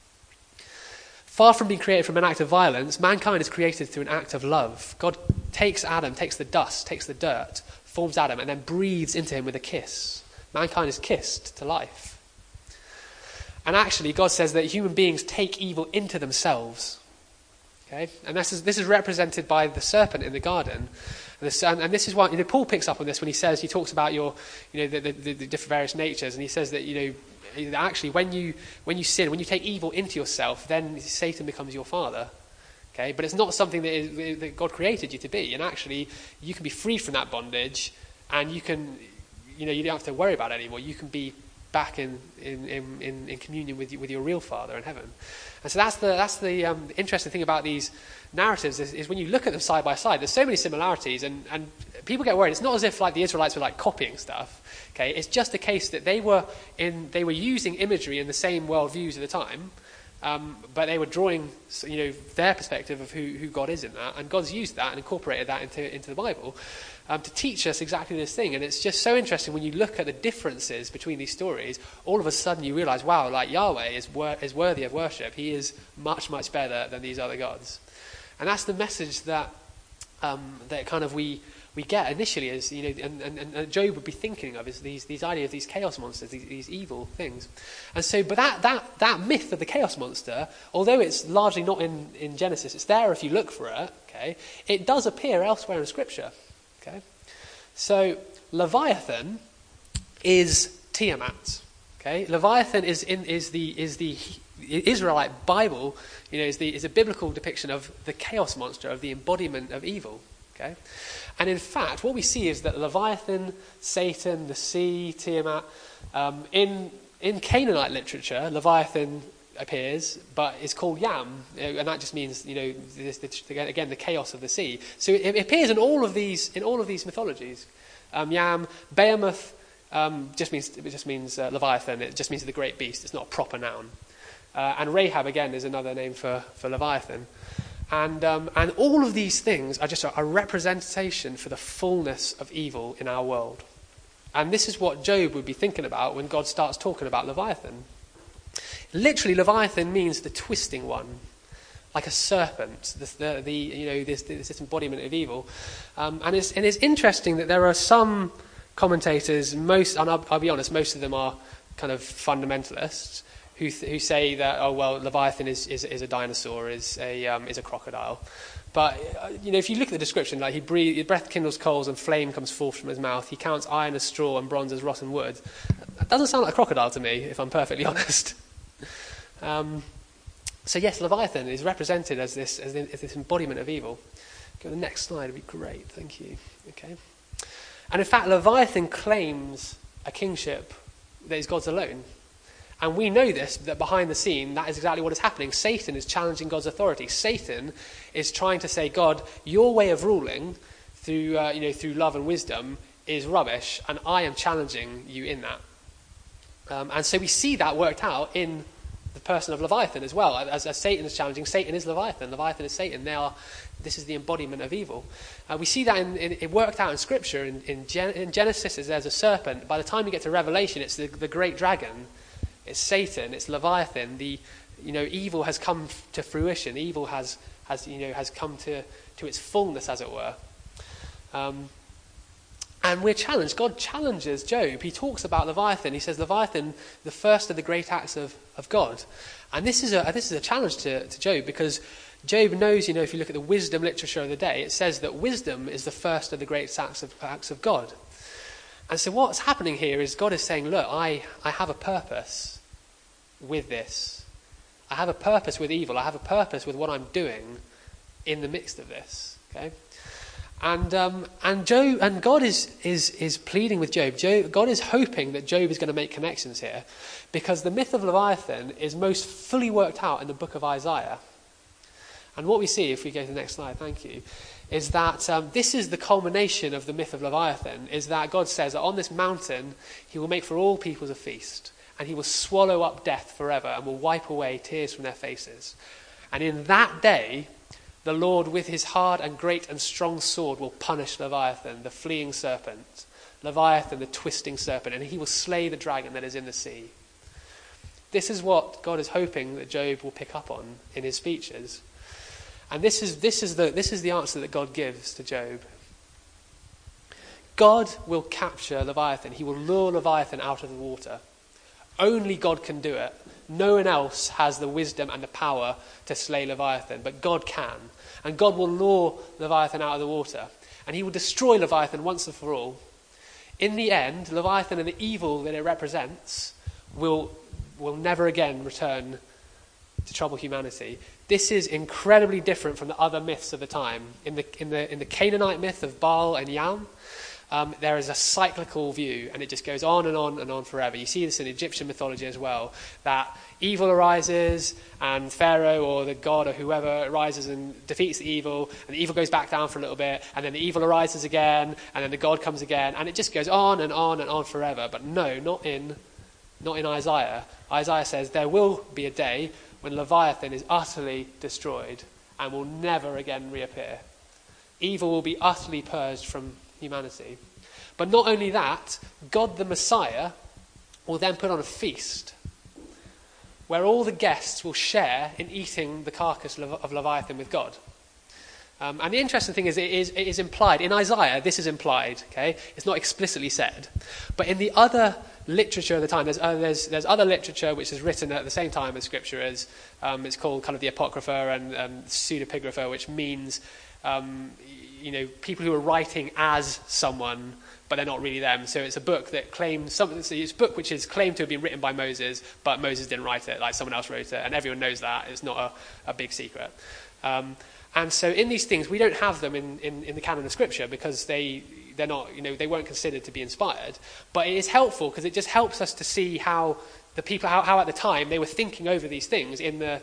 Far from being created from an act of violence, mankind is created through an act of love. God takes Adam, takes the dust, takes the dirt, forms Adam, and then breathes into him with a kiss. Mankind is kissed to life. And actually, God says that human beings take evil into themselves. Okay? And this is represented by the serpent in the garden. And this is why Paul picks up on this when he talks about the different various natures, and he says that actually when you sin, when you take evil into yourself, then Satan becomes your father. Okay, but it's not something that God created you to be, and actually you can be freed from that bondage, and you can, you don't have to worry about it anymore. You can be back in communion with your real Father in heaven. And so that's the interesting thing about these narratives is when you look at them side by side, there's so many similarities, and people get worried. It's not as if the Israelites were copying stuff. Okay, it's just a case that they were using imagery in the same worldviews at the time. But they were drawing, their perspective of who God is in that, and God's used that and incorporated that into the Bible to teach us exactly this thing. And it's just so interesting when you look at the differences between these stories. All of a sudden, you realize, wow, Yahweh is worthy of worship. He is much, much better than these other gods, and that's the message that kind of we get initially, as and Job would be thinking of, is these ideas of these chaos monsters, these evil things. And so, but that myth of the chaos monster, although it's largely not in Genesis, it's there if you look for it. Okay, it does appear elsewhere in Scripture. Okay, so Leviathan is Tiamat. Okay, Leviathan is the Israelite Bible. Is a biblical depiction of the chaos monster, of the embodiment of evil. Okay. And in fact, what we see is that Leviathan, Satan, the sea, Tiamat, in Canaanite literature, Leviathan appears, but is called Yam, and that just means again the chaos of the sea. So it appears in all of these mythologies. Yam, Behemoth just means Leviathan. It just means the great beast. It's not a proper noun. And Rahab again is another name for Leviathan. And all of these things are just a representation for the fullness of evil in our world. And this is what Job would be thinking about when God starts talking about Leviathan. Literally, Leviathan means the twisting one, like a serpent, this embodiment of evil. And it's interesting that there are some commentators, and I'll be honest, most of them are kind of fundamentalists, who say that, oh well, Leviathan is a dinosaur, is a crocodile. But if you look at the description, like his breath kindles coals and flame comes forth from his mouth. He counts iron as straw and bronze as rotten wood. That doesn't sound like a crocodile to me, if I'm perfectly honest. So yes, Leviathan is represented as this embodiment of evil. Go to the next slide, it'd be great. Thank you. Okay. And in fact, Leviathan claims a kingship that is God's alone. And we know this, that behind the scene, that is exactly what is happening. Satan is challenging God's authority. Satan is trying to say, God, your way of ruling through love and wisdom is rubbish, and I am challenging you in that. And so we see that worked out in the person of Leviathan as well. As Satan is challenging, Satan is Leviathan. Leviathan is Satan. This is the embodiment of evil. We see that it worked out in Scripture. In Genesis, there's a serpent. By the time you get to Revelation, it's the great dragon. It's Satan. It's Leviathan. Evil has come to fruition. Evil has come to its fullness, as it were. And we're challenged. God challenges Job. He talks about Leviathan. He says, Leviathan, the first of the great acts of God. And this is a challenge to Job, because Job knows, if you look at the wisdom literature of the day, it says that wisdom is the first of the great acts of God. And so what's happening here is God is saying, look, I have a purpose with this. I have a purpose with evil. I have a purpose with what I'm doing in the midst of this. Okay? And God is pleading with Job. God is hoping that Job is going to make connections here, because the myth of Leviathan is most fully worked out in the book of Isaiah. And what we see, if we go to the next slide, thank you, is that this is the culmination of the myth of Leviathan, is that God says that on this mountain he will make for all peoples a feast, and he will swallow up death forever and will wipe away tears from their faces. And in that day, the Lord with his hard and great and strong sword will punish Leviathan, the fleeing serpent, Leviathan, the twisting serpent, and he will slay the dragon that is in the sea. This is what God is hoping that Job will pick up on in his speeches. And this is the answer that God gives to Job. God will capture Leviathan. He will lure Leviathan out of the water. Only God can do it. No one else has the wisdom and the power to slay Leviathan, but God can. And God will lure Leviathan out of the water. And he will destroy Leviathan once and for all. In the end, Leviathan and the evil that it represents will never again return to trouble humanity. This is incredibly different from the other myths of the time. In the Canaanite myth of Baal and Yam, there is a cyclical view, and it just goes on and on and on forever. You see this in Egyptian mythology as well, that evil arises, and Pharaoh or the god or whoever arises and defeats the evil, and the evil goes back down for a little bit, and then the evil arises again, and then the god comes again, and it just goes on and on and on forever. But no, not in Isaiah. Isaiah says there will be a day when Leviathan is utterly destroyed and will never again reappear. Evil will be utterly purged from humanity. But not only that, God the Messiah will then put on a feast where all the guests will share in eating the carcass of Leviathan with God. And the interesting thing is, it is implied. In Isaiah, this is implied, okay? It's not explicitly said. But in the other literature of the time, there's other literature which is written at the same time as Scripture is. It's called kind of the Apocrypha and Pseudepigrapha, which means people who are writing as someone, but they're not really them. So it's a book that claims something. It's a book which is claimed to have been written by Moses, but Moses didn't write it. Like someone else wrote it, and everyone knows that. It's not a big secret. And so in these things, we don't have them in the canon of Scripture because they're not, they weren't considered to be inspired. But it is helpful because it just helps us to see how the people, how at the time they were thinking over these things in the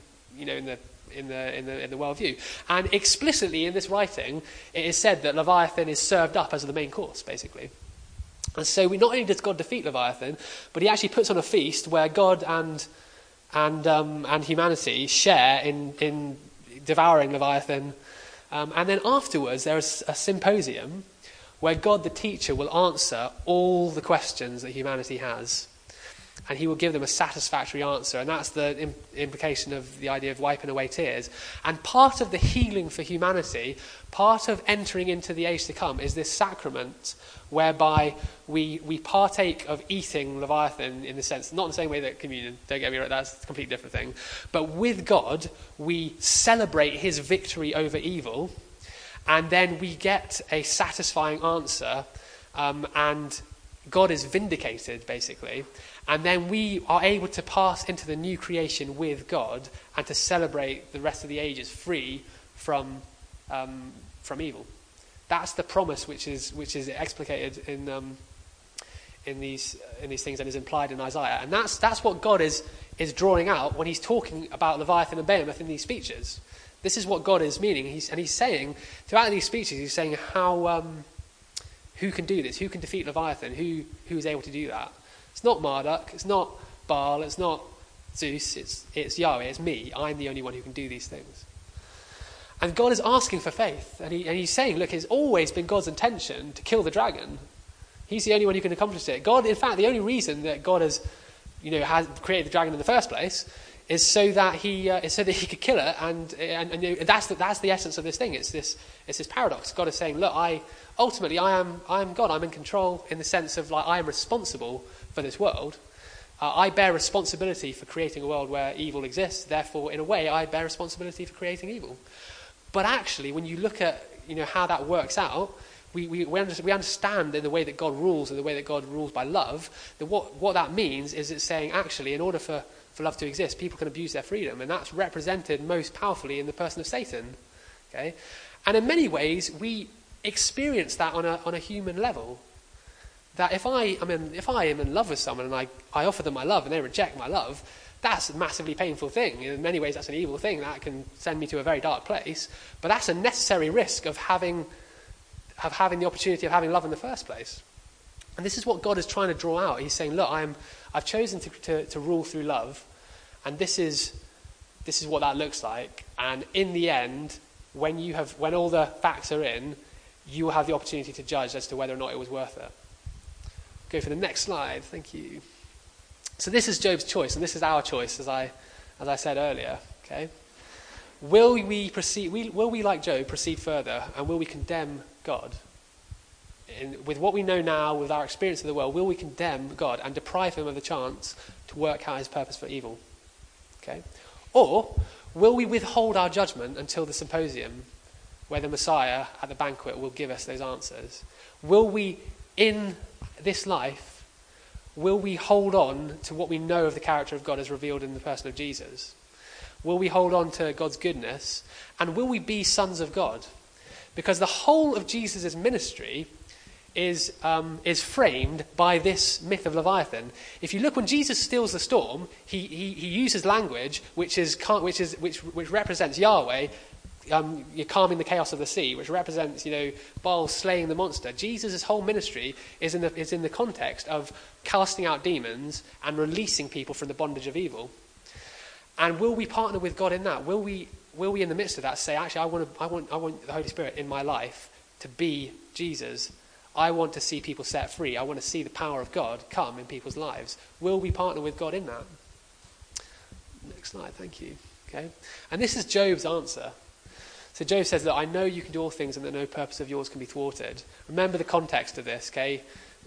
worldview. And explicitly in this writing, it is said that Leviathan is served up as the main course, basically. And so not only does God defeat Leviathan, but he actually puts on a feast where God and humanity share in devouring Leviathan. And then afterwards, there's a symposium where God the teacher will answer all the questions that humanity has. And he will give them a satisfactory answer. And that's the implication of the idea of wiping away tears. And part of the healing for humanity, part of entering into the age to come, is this sacrament whereby we partake of eating Leviathan in the sense, not in the same way that communion, don't get me wrong, that's a completely different thing. But with God, we celebrate his victory over evil. And then we get a satisfying answer, and God is vindicated, basically. And then we are able to pass into the new creation with God and to celebrate the rest of the ages free from evil. That's the promise which is explicated in these things and is implied in Isaiah. And that's what God is drawing out when he's talking about Leviathan and Behemoth in these speeches. This is what God is meaning. He's saying, throughout these speeches, he's saying how who can do this? Who can defeat Leviathan? Who is able to do that? It's not Marduk, it's not Baal, it's not Zeus, it's Yahweh, it's me. I'm the only one who can do these things. And God is asking for faith. And he's saying, look, it's always been God's intention to kill the dragon. He's the only one who can accomplish it. God, in fact, the only reason that God has created the dragon in the first place is so that he could kill it, and that's the essence of this thing. It's this paradox. God is saying, look, I am God. I'm in control in the sense of I am responsible for this world. I bear responsibility for creating a world where evil exists. Therefore, in a way, I bear responsibility for creating evil. But actually, when you look at how that works out, we understand in the way that God rules, and the way that God rules by love, that what that means is it's saying, actually, in order for love to exist, people can abuse their freedom, and that's represented most powerfully in the person of Satan. Okay, and in many ways we experience that on a human level. That if I am in love with someone and I offer them my love and they reject my love, that's a massively painful thing. In many ways, that's an evil thing that can send me to a very dark place. But that's a necessary risk of having the opportunity of having love in the first place. And this is what God is trying to draw out. He's saying, look, I've chosen to rule through love. And this is what that looks like. And in the end, when all the facts are in, you will have the opportunity to judge as to whether or not it was worth it. Go for the next slide. Thank you. So this is Job's choice, and this is our choice, as I said earlier. Okay. Will we proceed? Will we, like Job, proceed further, and will we condemn God? With what we know now, with our experience of the world, will we condemn God and deprive him of the chance to work out his purpose for evil? Okay? Or will we withhold our judgment until the symposium, where the Messiah at the banquet will give us those answers? Will we, in this life, will we hold on to what we know of the character of God as revealed in the person of Jesus? Will we hold on to God's goodness? And will we be sons of God? Because the whole of Jesus' ministry is framed by this myth of Leviathan. If you look, when Jesus stills the storm, he uses language which represents Yahweh, you're calming the chaos of the sea, which represents Baal slaying the monster. Jesus' whole ministry is in the context of casting out demons and releasing people from the bondage of evil. And will we partner with God in that? Will we in the midst of that say, actually, I want the Holy Spirit in my life to be Jesus? I want to see people set free. I want to see the power of God come in people's lives. Will we partner with God in that? Next slide, thank you. Okay, and this is Job's answer. So Job says that I know you can do all things and that no purpose of yours can be thwarted. Remember the context of this, okay?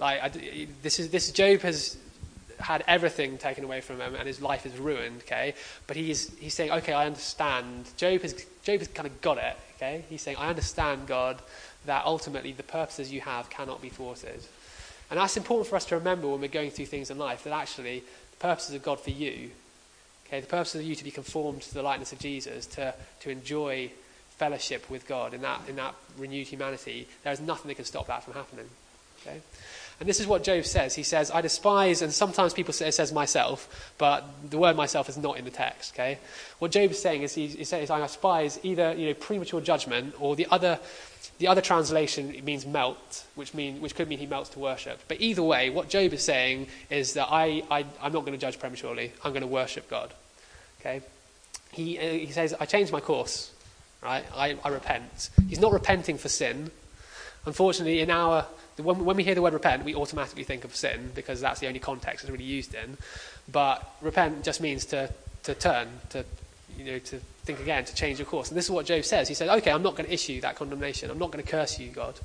This Job has had everything taken away from him and his life is ruined, okay? But he's saying, okay, I understand. Job has kind of got it, okay? He's saying, I understand, God, that ultimately the purposes you have cannot be thwarted. And that's important for us to remember when we're going through things in life, that actually the purposes of God for you, okay, the purposes of you to be conformed to the likeness of Jesus, to enjoy fellowship with God in that renewed humanity, there is nothing that can stop that from happening. Okay? And this is what Job says. He says, I despise, and sometimes people say it says myself, but the word myself is not in the text. Okay? What Job is saying is he says, I despise either premature judgment, or the other translation means melt, which could mean he melts to worship. But either way, what Job is saying is that I'm not going to judge prematurely. I'm going to worship God. Okay? He says, I changed my course. right? I repent. He's not repenting for sin. Unfortunately, when we hear the word repent, we automatically think of sin because that's the only context it's really used in. But repent just means to turn, to think again, to change your course. And this is what Job says. He says, okay, I'm not going to issue that condemnation. I'm not going to curse you, God.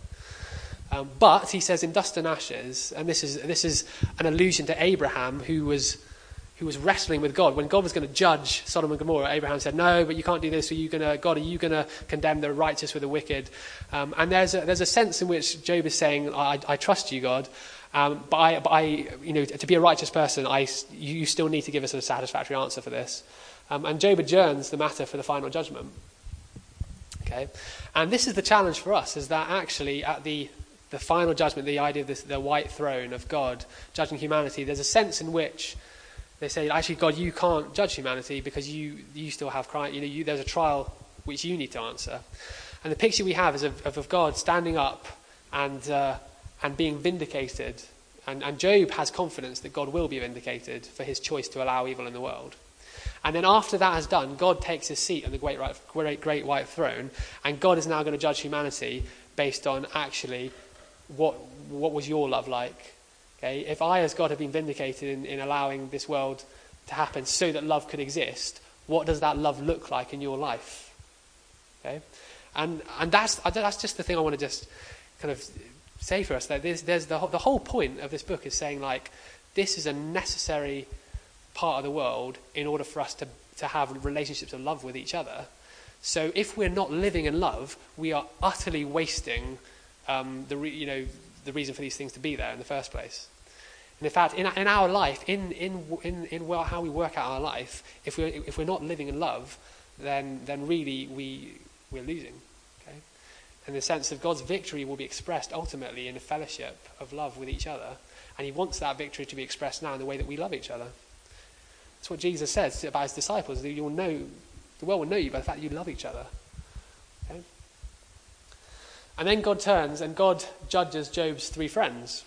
But he says in dust and ashes, and this is an allusion to Abraham who was wrestling with God. When God was going to judge Sodom and Gomorrah, Abraham said, no, but you can't do this. Are you going to condemn the righteous with the wicked? And there's a sense in which Job is saying, I trust you, God. But I to be a righteous person, you still need to give us a satisfactory answer for this. And Job adjourns the matter for the final judgment. Okay, and this is the challenge for us: is that actually at the final judgment, the idea of the white throne of God judging humanity, there's a sense in which they say, actually, God, you can't judge humanity because you still have crime. There's a trial which you need to answer. And the picture we have is of God standing up and being vindicated. And Job has confidence that God will be vindicated for his choice to allow evil in the world. And then after that has done, God takes his seat on the great white throne, and God is now going to judge humanity based on actually what was your love like. Okay? If I, as God, have been vindicated in allowing this world to happen so that love could exist, what does that love look like in your life? Okay? And that's just the thing I want to just kind of say for us. That there's the whole point of this book is saying, like, this is a necessary part of the world in order for us to have relationships of love with each other. So if we're not living in love, we are utterly wasting the reason for these things to be there in the first place. And in fact, in our life, in how we work out our life, if we're not living in love, then really we're losing. Okay? And the sense of God's victory will be expressed ultimately in a fellowship of love with each other, and he wants that victory to be expressed now in the way that we love each other. That's what Jesus says about his disciples. The world will know you by the fact that you love each other. Okay? And then God turns and God judges Job's three friends.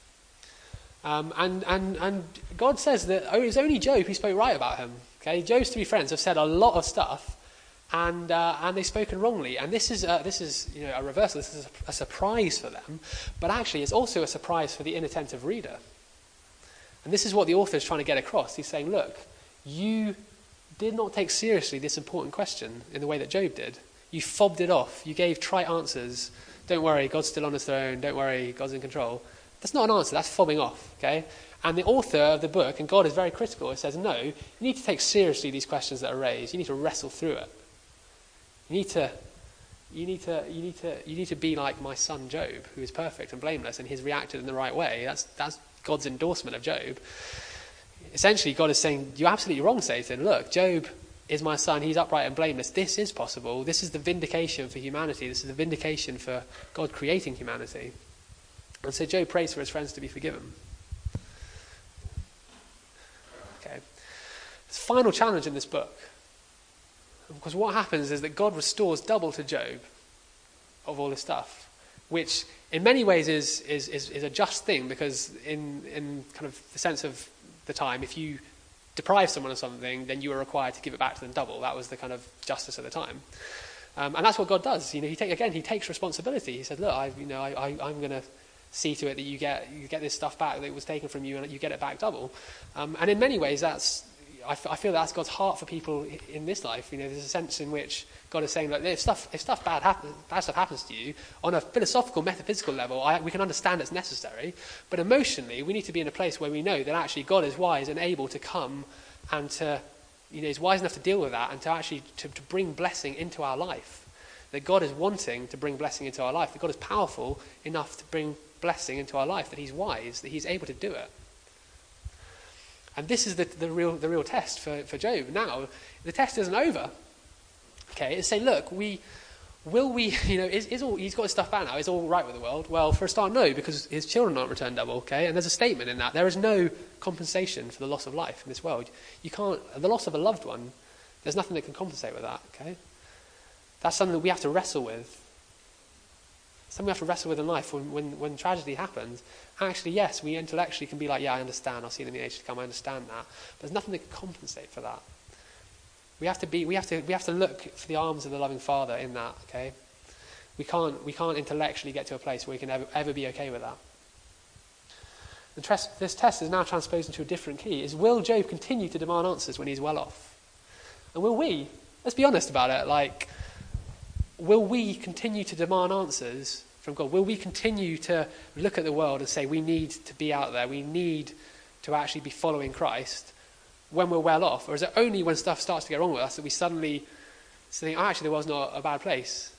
And God says that it's only Job who spoke right about him. Okay? Job's three friends have said a lot of stuff, and they've spoken wrongly. And this is a reversal. This is a surprise for them, but actually it's also a surprise for the inattentive reader. And this is what the author is trying to get across. He's saying, look, you did not take seriously this important question in the way that Job did. You fobbed it off. You gave trite answers. Don't worry, God's still on his throne. Don't worry, God's in control. That's not an answer. That's fobbing off. Okay? And the author of the book, and God is very critical, it says, no, you need to take seriously these questions that are raised. You need to wrestle through it. You need to be like my son Job, who is perfect and blameless, and he's reacted in the right way. That's God's endorsement of Job. Essentially, God is saying, you're absolutely wrong, Satan. Look, Job is my son. He's upright and blameless. This is possible. This is the vindication for humanity. This is the vindication for God creating humanity. And so Job prays for his friends to be forgiven. Okay. It's a final challenge in this book. Because what happens is that God restores double to Job of all this stuff, which in many ways is a just thing, because in kind of the sense of the time, if you deprive someone of something, then you are required to give it back to them double. That was the kind of justice of the time. And that's what God does. He takes responsibility. He said, look, I'm going to see to it that you get this stuff back that was taken from you, and you get it back double. And in many ways, I feel that's God's heart for people in this life. There's a sense in which God is saying, look, if bad stuff happens to you, on a philosophical, metaphysical level, we can understand it's necessary. But emotionally, we need to be in a place where we know that actually God is wise and able to come and to, is wise enough to deal with that and to actually to bring blessing into our life. That God is wanting to bring blessing into our life. That God is powerful enough to bring blessing into our life. That he's wise. That he's able to do it. And this is the real test for Job. Now, the test isn't over. Okay, it's saying, look, he's got his stuff back now. Is all right with the world? Well, for a start, no, because his children aren't returned double. Okay, and there's a statement in that. There is no compensation for the loss of life in this world. The loss of a loved one, there's nothing that can compensate with that. Okay, that's something that we have to wrestle with. Something we have to wrestle with in life when tragedy happens. Actually, yes, we intellectually can be like, yeah, I understand. I'll see them in the age to come. I understand that. But there's nothing that can compensate for that. We have to look for the arms of the loving Father in that, okay? We can't intellectually get to a place where we can ever be okay with that. This test is now transposed into a different key. Is will Job continue to demand answers when he's well off? And will we? Let's be honest about it. Like, will we continue to demand answers from God? Will we continue to look at the world and say we need to be out there, we need to actually be following Christ when we're well off? Or is it only when stuff starts to go wrong with us that we suddenly think, oh, actually the world's not a bad place?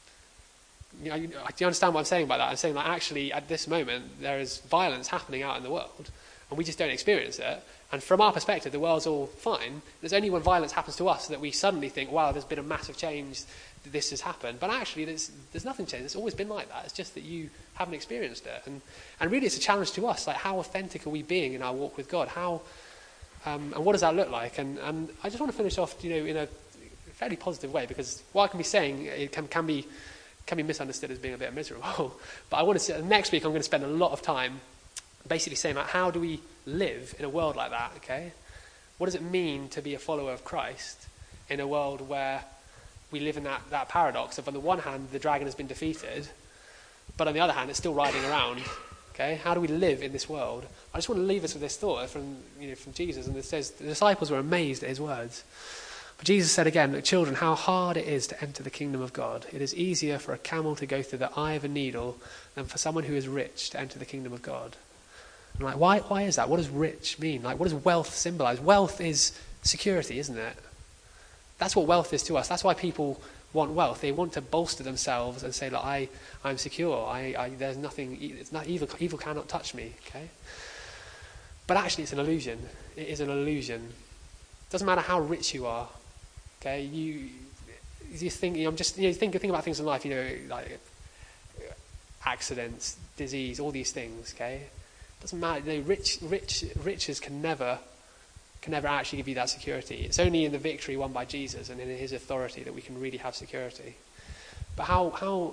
Do you understand what I'm saying by that? I'm saying that actually at this moment there is violence happening out in the world and we just don't experience it. And from our perspective, the world's all fine. There's only when violence happens to us that we suddenly think, wow, there's been a massive change, this has happened. But actually, there's nothing changed. It's always been like that. It's just that you haven't experienced it. And really, it's a challenge to us. Like, how authentic are we being in our walk with God? And what does that look like? And I just want to finish off, in a fairly positive way, because what I can be saying it can be misunderstood as being a bit miserable. But I want to next week I'm going to spend a lot of time basically saying about how do we live in a world like that, okay? What does it mean to be a follower of Christ in a world where we live in that paradox of, on the one hand, the dragon has been defeated, but on the other hand, it's still riding around, okay? How do we live in this world? I just want to leave us with this thought from Jesus, and it says, the disciples were amazed at his words. But Jesus said again, children, how hard it is to enter the kingdom of God. It is easier for a camel to go through the eye of a needle than for someone who is rich to enter the kingdom of God. And why is that? What does rich mean? Like, what does wealth symbolize? Wealth is security, isn't it? That's what wealth is to us. That's why people want wealth. They want to bolster themselves and say, look, I'm secure. There's nothing. It's not evil. Evil cannot touch me. Okay. But actually, it's an illusion. It is an illusion. It doesn't matter how rich you are. Okay. You think. I'm just. Think about things in life. Like accidents, disease, all these things. Okay. Doesn't matter. Riches can never actually give you that security. It's only in the victory won by Jesus and in his authority that we can really have security. But how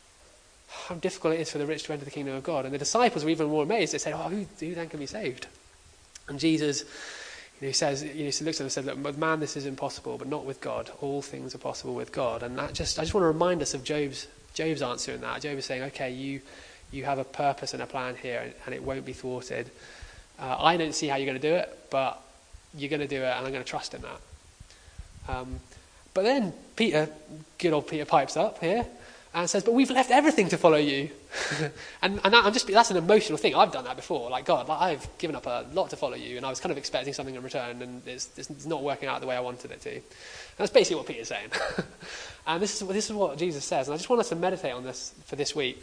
difficult it is for the rich to enter the kingdom of God. And the disciples were even more amazed. They said, "Oh, who then can be saved?" And Jesus, he says, he looks at them and said, "Look, with man this is impossible, but not with God. All things are possible with God." And I just want to remind us of Job's answer in that. Job is saying, "Okay, you have a purpose and a plan here, and it won't be thwarted. I don't see how you're going to do it, but you're going to do it, and I'm going to trust in that." But then good old Peter pipes up here and says, "But we've left everything to follow you." and that's an emotional thing. I've done that before. Like, God, I've given up a lot to follow you, and I was kind of expecting something in return, and it's not working out the way I wanted it to. And that's basically what Peter's saying. And this is what Jesus says. And I just want us to meditate on this for this week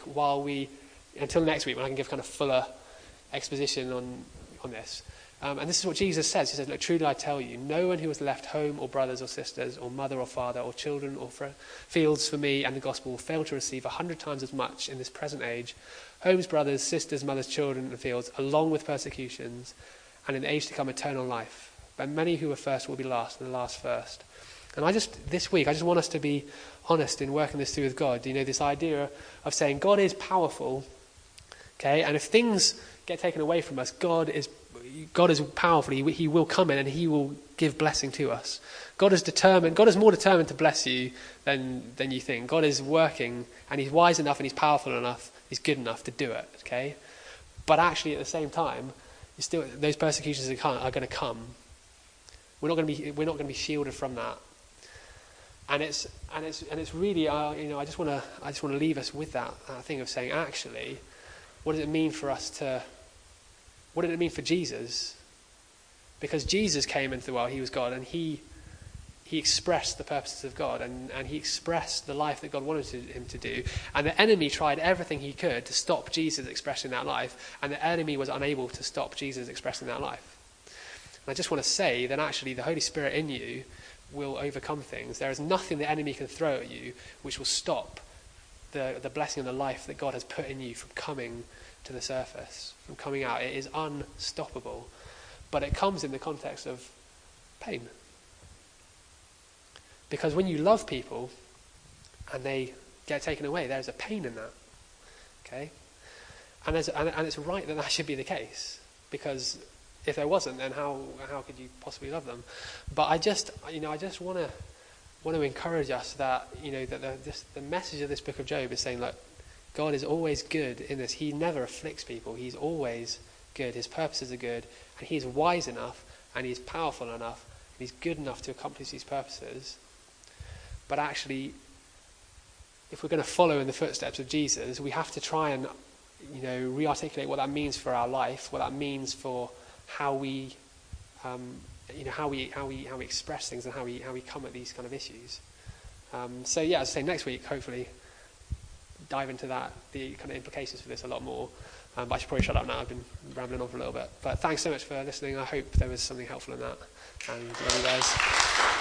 until next week when I can give kind of fuller exposition on this. And this is what Jesus says. He says, "Look, truly I tell you, no one who has left home or brothers or sisters or mother or father or children or fields for me and the gospel will fail to receive 100 times as much in this present age, homes, brothers, sisters, mothers, children and fields, along with persecutions, and in the age to come eternal life. But many who are first will be last, and the last first." And this week, I just want us to be honest in working this through with God. This idea of saying God is powerful, okay, and if things get taken away from us, God is powerful. He will come in and he will give blessing to us. God is determined. God is more determined to bless you than you think. God is working, and he's wise enough and he's powerful enough, he's good enough to do it, okay? But actually at the same time, those persecutions are going to come. We're not going to be shielded from that. And it's really I just want to leave us with that thing of saying, actually, what does it mean for what did it mean for Jesus? Because Jesus came into the world, he was God, and he expressed the purposes of God, and he expressed the life that God wanted him to do. And the enemy tried everything he could to stop Jesus expressing that life, and the enemy was unable to stop Jesus expressing that life. And I just want to say that actually the Holy Spirit in you will overcome things. There is nothing the enemy can throw at you which will stop the blessing and the life that God has put in you from coming to the surface, from coming out. It is unstoppable. But it comes in the context of pain. Because when you love people and they get taken away, there's a pain in that. Okay? And it's right that should be the case. Because if there wasn't, then how could you possibly love them? But I just want to encourage us that the message of this book of Job is saying, look, God is always good in this. He never afflicts people. He's always good. His purposes are good, and he's wise enough, and he's powerful enough, and he's good enough to accomplish these purposes. But actually, if we're going to follow in the footsteps of Jesus, we have to try and re-articulate what that means for our life, what that means for how we how we express things and how we come at these kind of issues. So yeah, as I say, next week hopefully dive into the kind of implications for this a lot more. But I should probably shut up now. I've been rambling on for a little bit. But thanks so much for listening. I hope there was something helpful in that. And love you guys.